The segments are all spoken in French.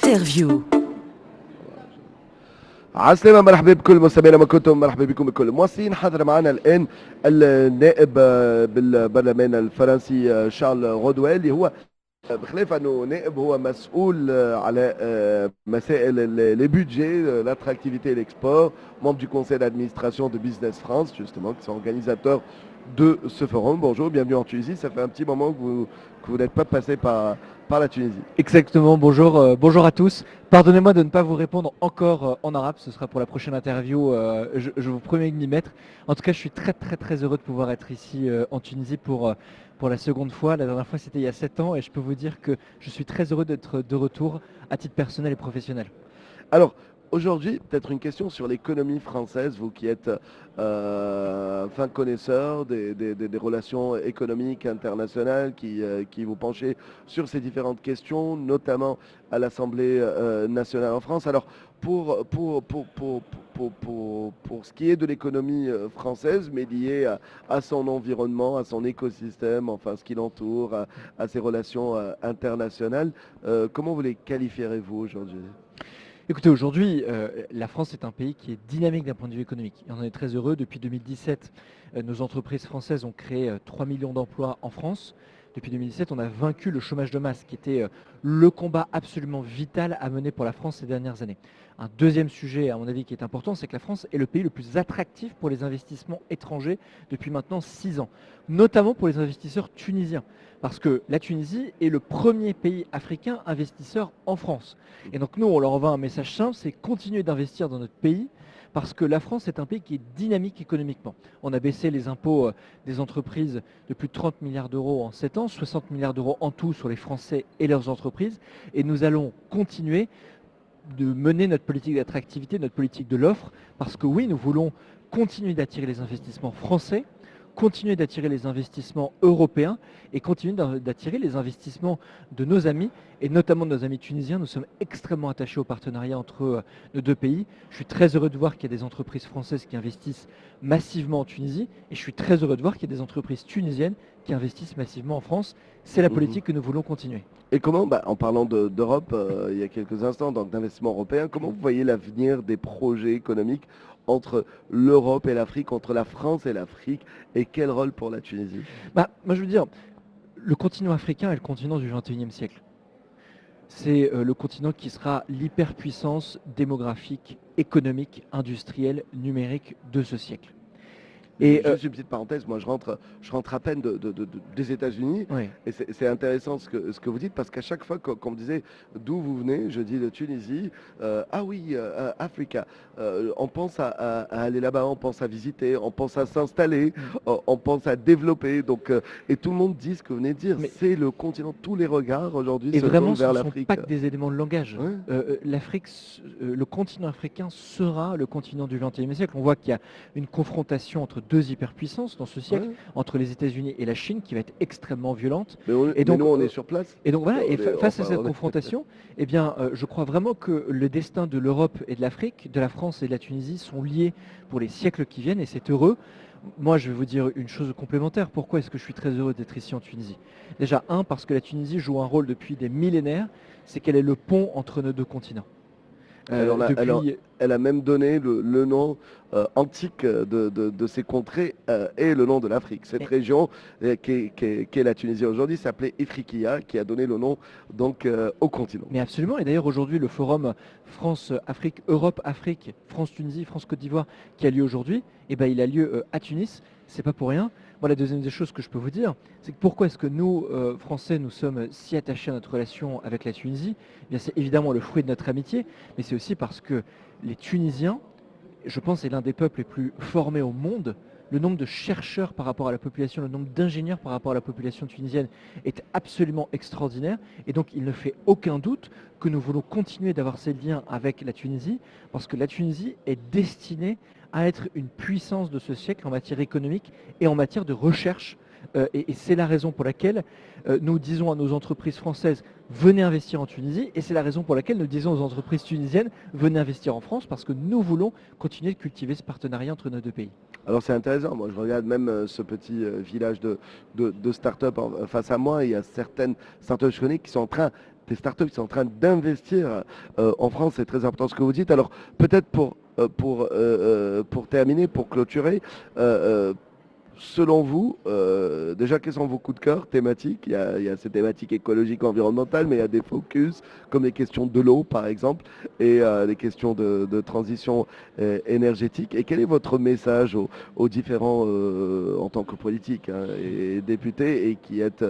انترفيو. عسلامة، مرحبا بكل مستمعينا ما كنتم، مرحبا بكم بكل مواصلين. حاضر معنا الآن النائب بالبرلمان الفرنسي شارل غودويل، اللي هو بخلاف انه نائب هو مسؤول على مسائل les budgets, l'attractivité et l'export, membre du conseil d'administration de Business France, justement, qui sont organisateurs de ce forum. Bonjour, bienvenue en Tunisie. Ça fait un petit moment que vous n'êtes pas passé par la Tunisie. Exactement, bonjour, bonjour à tous. Pardonnez-moi de ne pas vous répondre encore en arabe, ce sera pour la prochaine interview, je vous promets de m'y mettre. En tout cas, je suis très heureux de pouvoir être ici en Tunisie pour la seconde fois. La dernière fois, c'était il y a 7 ans et je peux vous dire que je suis très heureux d'être de retour à titre personnel et professionnel. Alors, aujourd'hui, peut-être une question sur l'économie française, vous qui êtes fin connaisseur des relations économiques internationales, qui vous penchez sur ces différentes questions, notamment à l'Assemblée nationale en France. Alors, pour ce qui est de l'économie française, mais liée à son environnement, à son écosystème, enfin ce qui l'entoure, à ses relations internationales, comment vous les qualifierez-vous aujourd'hui ? Écoutez, aujourd'hui, la France est un pays qui est dynamique d'un point de vue économique. Et on en est très heureux. Depuis 2017, nos entreprises françaises ont créé 3 millions d'emplois en France. Depuis 2017, on a vaincu le chômage de masse, qui était le combat absolument vital à mener pour la France ces dernières années. Un deuxième sujet, à mon avis, qui est important, c'est que la France est le pays le plus attractif pour les investissements étrangers depuis maintenant 6 ans, notamment pour les investisseurs tunisiens. Parce que la Tunisie est le premier pays africain investisseur en France. Et donc nous, on leur envoie un message simple, c'est continuer d'investir dans notre pays, parce que la France est un pays qui est dynamique économiquement. On a baissé les impôts des entreprises de plus de 30 milliards d'euros en 7 ans, 60 milliards d'euros en tout sur les Français et leurs entreprises. Et nous allons continuer de mener notre politique d'attractivité, notre politique de l'offre, parce que oui, nous voulons continuer d'attirer les investissements français, continuer d'attirer les investissements européens et continuer d'attirer les investissements de nos amis, et notamment de nos amis tunisiens. Nous sommes extrêmement attachés au partenariat entre nos deux pays. Je suis très heureux de voir qu'il y a des entreprises françaises qui investissent massivement en Tunisie, et je suis très heureux de voir qu'il y a des entreprises tunisiennes qui investissent massivement en France. C'est la politique que nous voulons continuer. Et comment, en parlant d'Europe, il y a quelques instants, donc d'investissement européen, comment vous voyez l'avenir des projets économiques entre l'Europe et l'Afrique, entre la France et l'Afrique, et quel rôle pour la Tunisie ? Moi je veux dire, le continent africain est le continent du XXIe siècle. C'est le continent qui sera l'hyperpuissance démographique, économique, industrielle, numérique de ce siècle. Et juste une petite parenthèse, moi je rentre à peine des États-Unis, oui. Et c'est intéressant ce que vous dites, parce qu'à chaque fois qu'on me disait d'où vous venez, je dis de Tunisie, ah oui, Africa, on pense à aller là-bas, on pense à visiter, on pense à s'installer, on pense à développer, donc, et tout le monde dit ce que vous venez de dire, c'est le continent, tous les regards aujourd'hui se tournent vers l'Afrique. Et vraiment, ce ne sont pas que des éléments de langage. Ouais. L'Afrique, le continent africain sera le continent du XXIe siècle. On voit qu'il y a une confrontation entre deux hyperpuissances dans ce siècle, entre les États-Unis et la Chine, qui va être extrêmement violente. Mais nous, on est sur place. Et donc voilà, face à cette confrontation, eh bien, je crois vraiment que le destin de l'Europe et de l'Afrique, de la France et de la Tunisie sont liés pour les siècles qui viennent, et c'est heureux. Moi, je vais vous dire une chose complémentaire. Pourquoi est-ce que je suis très heureux d'être ici en Tunisie ? Déjà, parce que la Tunisie joue un rôle depuis des millénaires, c'est qu'elle est le pont entre nos deux continents. Elle a même donné le nom antique de ces contrées et le nom de l'Afrique. Cette région qui est la Tunisie aujourd'hui s'appelait Ifriqiya, qui a donné le nom donc au continent. Mais absolument, et d'ailleurs aujourd'hui le forum France-Afrique, Europe-Afrique, France-Tunisie, France-Côte d'Ivoire qui a lieu aujourd'hui, il a lieu à Tunis, c'est pas pour rien. Moi, la deuxième des choses que je peux vous dire, c'est que pourquoi est-ce que nous, Français, nous sommes si attachés à notre relation avec la Tunisie ? Eh bien, c'est évidemment le fruit de notre amitié, mais c'est aussi parce que les Tunisiens, je pense, est l'un des peuples les plus formés au monde. Le nombre de chercheurs par rapport à la population, le nombre d'ingénieurs par rapport à la population tunisienne est absolument extraordinaire. Et donc, il ne fait aucun doute que nous voulons continuer d'avoir ces liens avec la Tunisie, parce que la Tunisie est destinée à être une puissance de ce siècle en matière économique et en matière de recherche. Et c'est la raison pour laquelle nous disons à nos entreprises françaises, venez investir en Tunisie, et c'est la raison pour laquelle nous disons aux entreprises tunisiennes, venez investir en France, parce que nous voulons continuer de cultiver ce partenariat entre nos deux pays. Alors c'est intéressant, moi je regarde même ce petit village de start-up face à moi, il y a certaines startups qui sont en train des startups qui sont en train d'investir en France. C'est très important ce que vous dites. Alors peut-être pour terminer, pour clôturer, selon vous, déjà, quels sont vos coups de cœur thématiques? Il y a ces thématiques écologiques, environnementales, mais il y a des focus, comme les questions de l'eau, par exemple, et les questions de transition énergétique. Et quel est votre message aux différents, en tant que politique hein, et député, et qui êtes,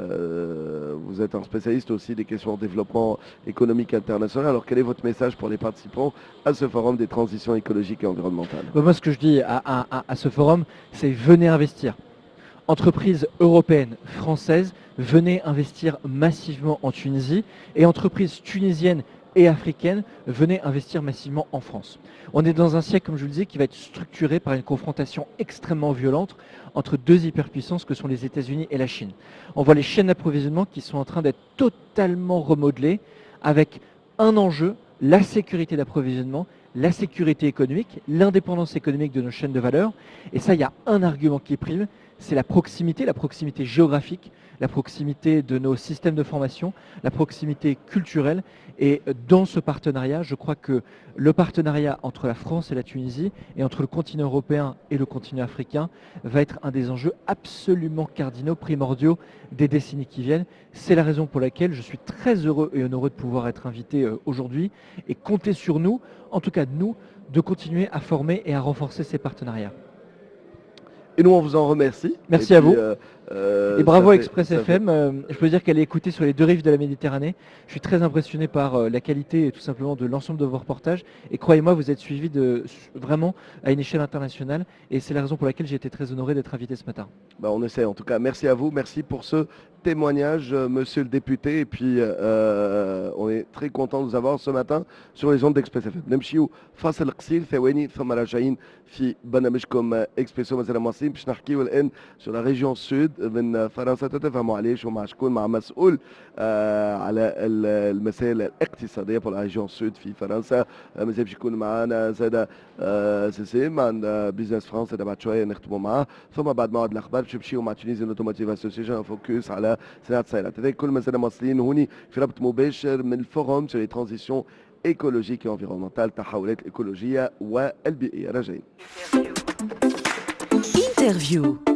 vous êtes un spécialiste aussi des questions de développement économique international. Alors, quel est votre message pour les participants à ce forum des transitions écologiques et environnementales? Moi, ce que je dis à ce forum, c'est venez investir. Entreprises européennes, françaises, venez investir massivement en Tunisie et entreprises tunisiennes et africaines, venez investir massivement en France. On est dans un siècle, comme je vous le disais, qui va être structuré par une confrontation extrêmement violente entre deux hyperpuissances que sont les États-Unis et la Chine. On voit les chaînes d'approvisionnement qui sont en train d'être totalement remodelées avec un enjeu, la sécurité d'approvisionnement, la sécurité économique, l'indépendance économique de nos chaînes de valeur. Et ça, il y a un argument qui prime, c'est la proximité géographique, la proximité de nos systèmes de formation, la proximité culturelle. Et dans ce partenariat, je crois que le partenariat entre la France et la Tunisie et entre le continent européen et le continent africain va être un des enjeux absolument cardinaux, primordiaux des décennies qui viennent. C'est la raison pour laquelle je suis très heureux et honoré de pouvoir être invité aujourd'hui et compter sur nous, en tout cas nous, de continuer à former et à renforcer ces partenariats. Et nous, on vous en remercie. Merci à vous. Et bravo à ça Express fait- FM. Je peux dire qu'elle est écoutée sur les deux rives de la Méditerranée. Je suis très impressionné par la qualité et tout simplement de l'ensemble de vos reportages. Et croyez-moi, vous êtes suivis vraiment à une échelle internationale. Et c'est la raison pour laquelle j'ai été très honoré d'être invité ce matin. On essaie en tout cas. Merci à vous. Merci pour ce témoignage, monsieur le député. Et puis, on est très content de vous avoir ce matin sur les ondes d'Express FM. نمشيو فاصل قصير ثواني ثم راجعين في برنامجكم اكسبريسو مثلا مصري باش نحكيو الان sur la région sud من فرنسا. تتفهموا علاش ومع شكون؟ مع مسؤول على المسائل الاقتصاديه pour la région sud في فرنسا. مازال باش يكون معنا زاد سيسيم عن بيزنس فرنسا. بعد شويه نختموا معاه، ثم بعد موعد الاخبار باش نمشيو مع تونيزيان اوتوموتيف اسوسيشن فوكس على صناعه السيارات. هذا كل مازال مواصلين هوني في ربط مباشر من الفورم sur les transitions écologiques et environnementales، التحولات الإيكولوجية والبيئية. راجعين. Interview.